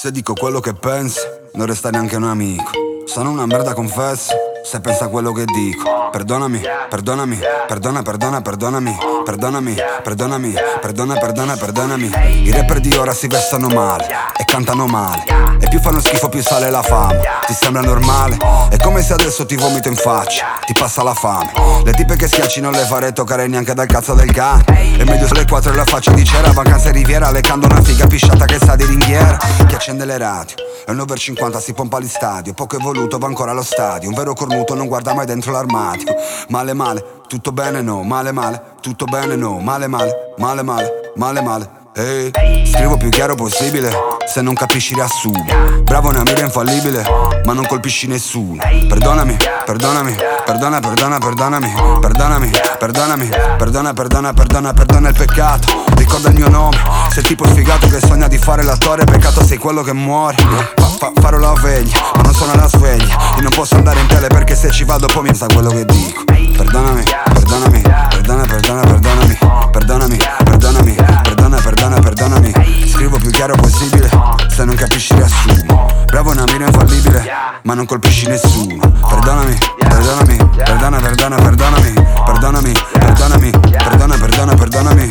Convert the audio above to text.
Se dico quello che penso, non resta neanche un amico. Sono una merda, confesso, se pensa a quello che dico. Perdonami, perdonami, perdonami. I rapper di ora si vestono male e cantano male, e più fanno schifo più sale la fama. Ti sembra normale? È come se adesso ti vomito in faccia, ti passa la fame. Le tipe che schiacci non le farei toccare neanche dal cazzo del cane. E meglio sulle 4 e la faccia di cera, vacanza e riviera, lecando una figa pisciata che sa di ringhiera. Chi accende le radio? È un over 50, si pompa agli stadio. Poco evoluto va ancora allo stadio. Un vero cornuto non guarda mai dentro l'armadio. Male male, tutto bene no. Male male, tutto bene no. Male male, male male, male male. Ehi, scrivo più chiaro possibile, se non capisci riassumo. Bravo una mira infallibile, ma non colpisci nessuno. Perdonami, perdonami, perdonami, perdona il peccato. Ricorda il mio nome, sei il tipo sfigato che sogna di fare l'attore. Peccato sei quello che muore. Farò la veglia, ma non sono la sveglia. Io non posso andare in tele perché se ci vado poi mi sa quello che dico. Perdonami, perdonami, perdonami. Scrivo più chiaro possibile, se non capisci riassumo. Bravo una mira infallibile, ma non colpisci nessuno. Perdonami, perdonami, perdonami.